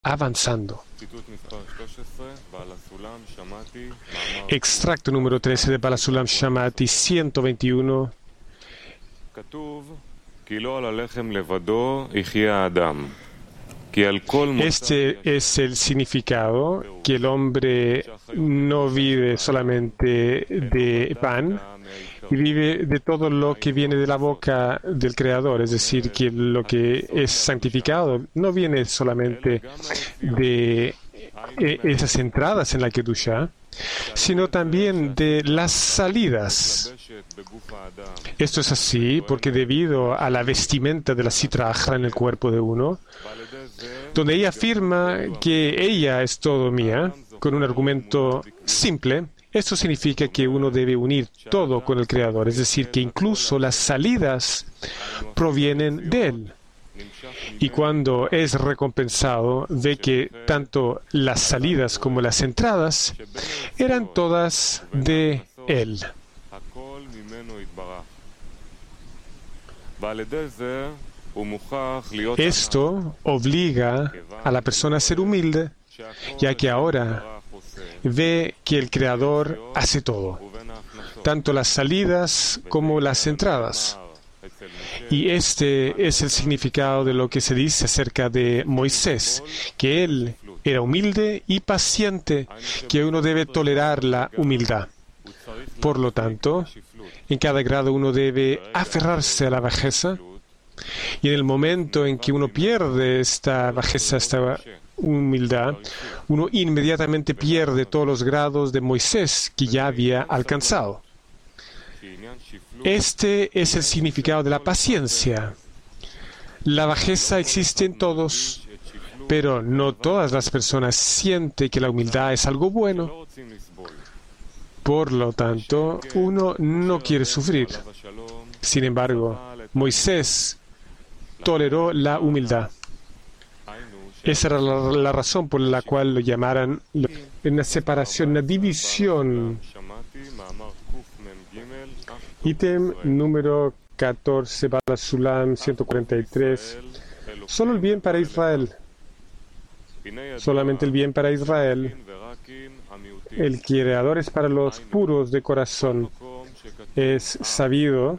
avanzando. Extracto número 13 de Baal HaSulam Shamati 121. Este es el significado, que el hombre no vive solamente de pan, y vive de todo lo que viene de la boca del Creador. Es decir, que lo que es santificado no viene solamente de esas entradas en la Kedusha, sino también de las salidas. Esto es así porque debido a la vestimenta de la Sitra Achra en el cuerpo de uno, donde ella afirma que ella es todo mía, con un argumento simple, esto significa que uno debe unir todo con el Creador, es decir, que incluso las salidas provienen de Él. Y cuando es recompensado, ve que tanto las salidas como las entradas eran todas de Él. Esto obliga a la persona a ser humilde, ya que ahora ve que el Creador hace todo, tanto las salidas como las entradas. Y este es el significado de lo que se dice acerca de Moisés, que él era humilde y paciente, que uno debe tolerar la humildad. Por lo tanto, en cada grado uno debe aferrarse a la bajeza, y en el momento en que uno pierde esta bajeza, esta humildad, uno inmediatamente pierde todos los grados de Moisés que ya había alcanzado. Este es el significado de la paciencia. La bajeza existe en todos, pero no todas las personas sienten que la humildad es algo bueno. Por lo tanto, uno no quiere sufrir. Sin embargo, Moisés toleró la humildad. Esa era la razón por la cual lo llamaran una separación, una división. Ítem número 14, Baal HaSulam 143. Solo el bien para Israel. Solamente el bien para Israel. El Creador es para los puros de corazón. Es sabido.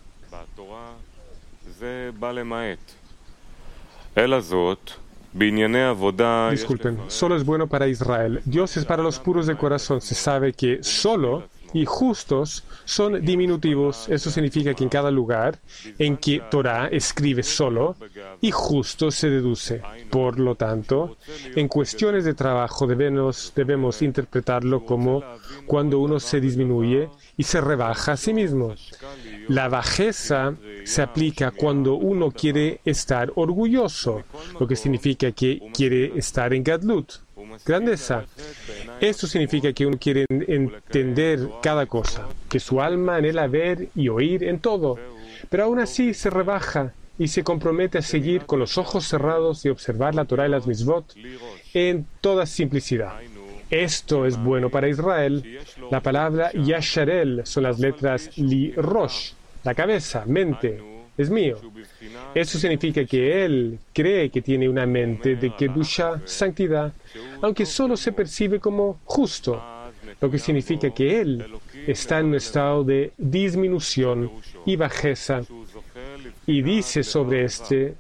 Disculpen, solo es bueno para Israel. Dios es para los puros de corazón. Se sabe que solo y justos son diminutivos. Eso significa que en cada lugar en que Torah escribe solo y justo se deduce. Por lo tanto, en cuestiones de trabajo debemos interpretarlo como cuando uno se disminuye y se rebaja a sí mismo. La bajeza se aplica cuando uno quiere estar orgulloso, lo que significa que quiere estar en Gadlut, grandeza. Esto significa que uno quiere entender cada cosa, que su alma anhela ver y oír en todo, pero aún así se rebaja y se compromete a seguir con los ojos cerrados y observar la Torah y las Mitzvot en toda simplicidad. Esto es bueno para Israel. La palabra Yasharel son las letras Li Rosh, la cabeza, mente, es mío. Eso significa que él cree que tiene una mente de Kedusha, santidad, aunque solo se percibe como justo, lo que significa que él está en un estado de disminución y bajeza, y dice sobre este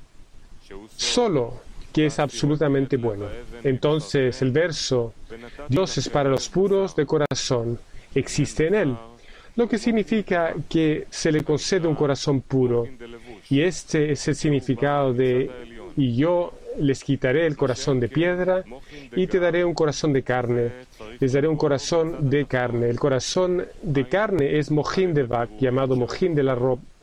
solo que es absolutamente bueno. Entonces el verso, Dios es para los puros de corazón, existe en él, lo que significa que se le concede un corazón puro. Y este es el significado de, y yo les quitaré el corazón de piedra y te daré un corazón de carne. Les daré un corazón de carne. El corazón de carne es mojín de vac, llamado mojín de la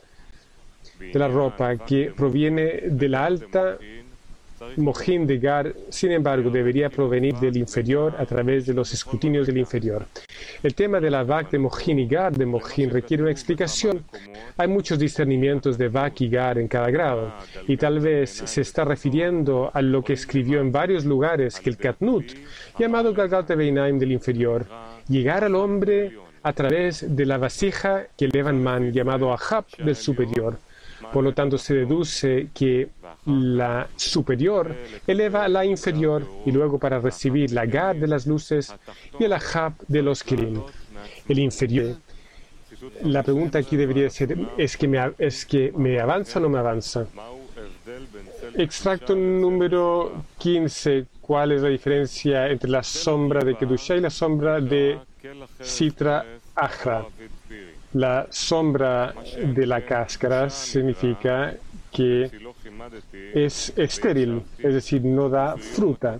ropa, que proviene de la alta mojín de Gar. Sin embargo, debería provenir del inferior a través de los escrutinios del inferior. El tema de la vac de mojín y Gar de mojín requiere una explicación. Hay muchos discernimientos de vac y Gar en cada grado, y tal vez se está refiriendo a lo que escribió en varios lugares, que el Katnut, llamado Galgal Teveinaim del inferior, llegar al hombre a través de la vasija que elevan man, llamado Ahab del superior. Por lo tanto, se deduce que la superior eleva a la inferior y luego para recibir la Gad de las luces y el Ahab de los Kelim. El inferior. La pregunta aquí debería ser, ¿es que me avanza o no me avanza? Extracto número 15. ¿Cuál es la diferencia entre la sombra de Kedushá y la sombra de Sitra Achra? La sombra de la cáscara significa que es estéril, es decir, no da fruta.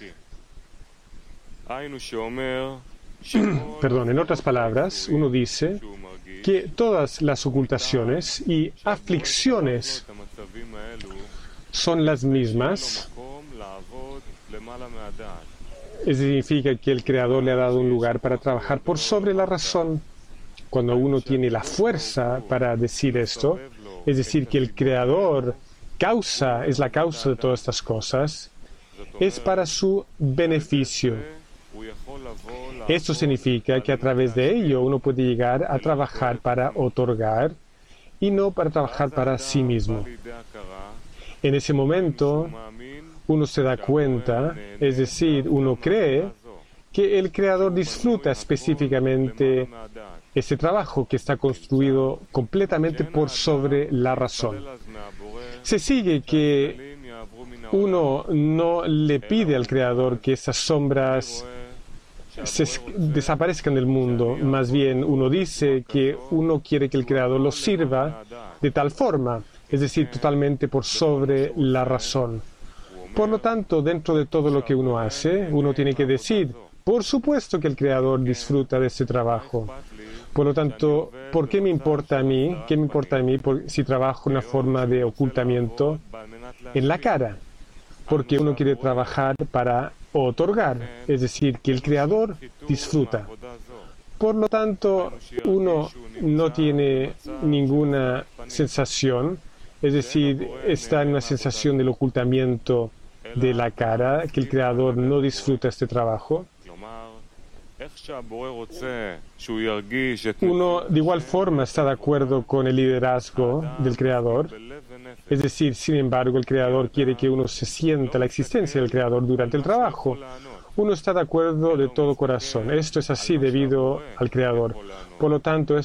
Perdón, en otras palabras, uno dice que todas las ocultaciones y aflicciones son las mismas. Eso significa que el Creador le ha dado un lugar para trabajar por sobre la razón. Cuando uno tiene la fuerza para decir esto, es decir, que el Creador es la causa de todas estas cosas, es para su beneficio. Esto significa que a través de ello uno puede llegar a trabajar para otorgar y no para trabajar para sí mismo. En ese momento, uno se da cuenta, es decir, uno cree que el Creador disfruta específicamente ese trabajo que está construido completamente por sobre la razón. Se sigue que uno no le pide al Creador que esas sombras desaparezcan del mundo, más bien uno dice que uno quiere que el Creador los sirva de tal forma, es decir, totalmente por sobre la razón. Por lo tanto, dentro de todo lo que uno hace, uno tiene que decir, por supuesto que el Creador disfruta de ese trabajo. Por lo tanto, ¿por qué me importa a mí? ¿Qué me importa a mí si trabajo una forma de ocultamiento en la cara? Porque uno quiere trabajar para otorgar, es decir, que el Creador disfruta. Por lo tanto, uno no tiene ninguna sensación, es decir, está en una sensación del ocultamiento de la cara, que el Creador no disfruta este trabajo. Uno de igual forma está de acuerdo con el liderazgo del Creador, es decir, sin embargo, el Creador quiere que uno se sienta la existencia del Creador durante el trabajo. Uno está de acuerdo de todo corazón. Esto es así debido al Creador. Por lo tanto,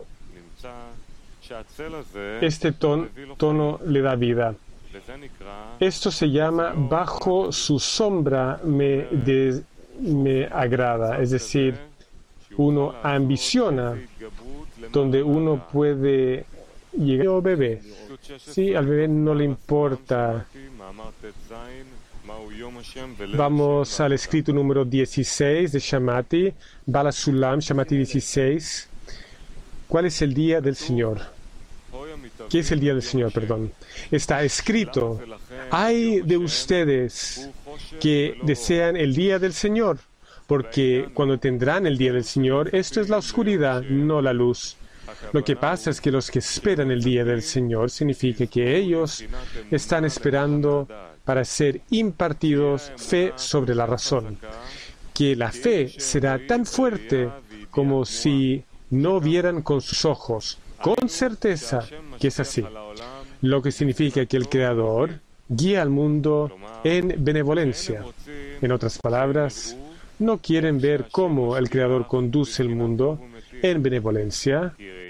este tono le da vida. Esto se llama bajo su sombra me agrada, es decir, uno ambiciona donde uno puede llegar al bebé. Sí, al bebé no le importa. Vamos al escrito número 16 de Shamati, Bala Sulam, Shamati 16. ¿Cuál es el día del Señor? ¿Qué es el día del Señor? Perdón. Está escrito, ay de ustedes que desean el día del Señor, porque cuando tendrán el día del Señor, esto es la oscuridad, no la luz. Lo que pasa es que los que esperan el día del Señor significa que ellos están esperando para ser impartidos fe sobre la razón, que la fe será tan fuerte como si no vieran con sus ojos, con certeza que es así. Lo que significa que el Creador guía al mundo en benevolencia. En otras palabras, no quieren ver cómo el Creador conduce el mundo en benevolencia,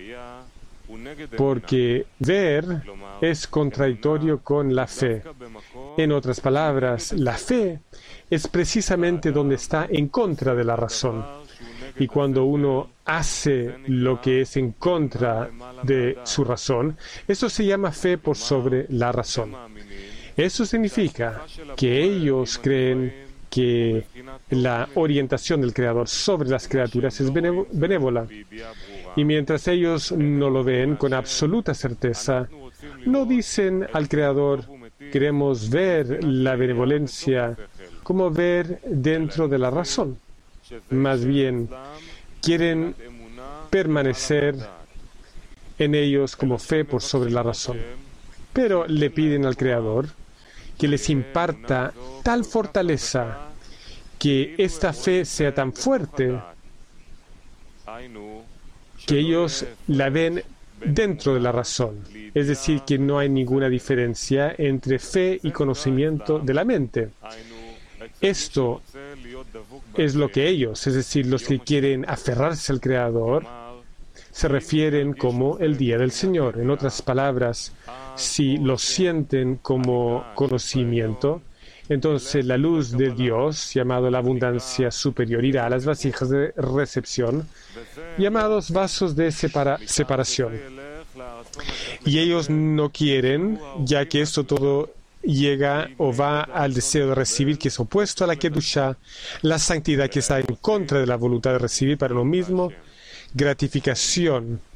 porque ver es contradictorio con la fe. En otras palabras, la fe es precisamente donde está en contra de la razón. Y cuando uno hace lo que es en contra de su razón, eso se llama fe por sobre la razón. Eso significa que ellos creen que la orientación del Creador sobre las criaturas es benévola. Y mientras ellos no lo ven con absoluta certeza, no dicen al Creador, queremos ver la benevolencia como ver dentro de la razón. Más bien, quieren permanecer en ellos como fe por sobre la razón. Pero le piden al Creador que les imparta tal fortaleza, que esta fe sea tan fuerte, que ellos la ven dentro de la razón. Es decir, que no hay ninguna diferencia entre fe y conocimiento de la mente. Esto es lo que ellos, es decir, los que quieren aferrarse al Creador, se refieren como el día del Señor. En otras palabras, si lo sienten como conocimiento, entonces la luz de Dios, llamado la abundancia superior, irá a las vasijas de recepción, llamados vasos de separación. Y ellos no quieren, ya que esto todo llega o va al deseo de recibir, que es opuesto a la Kedushá, la santidad que está en contra de la voluntad de recibir para uno mismo, gratificación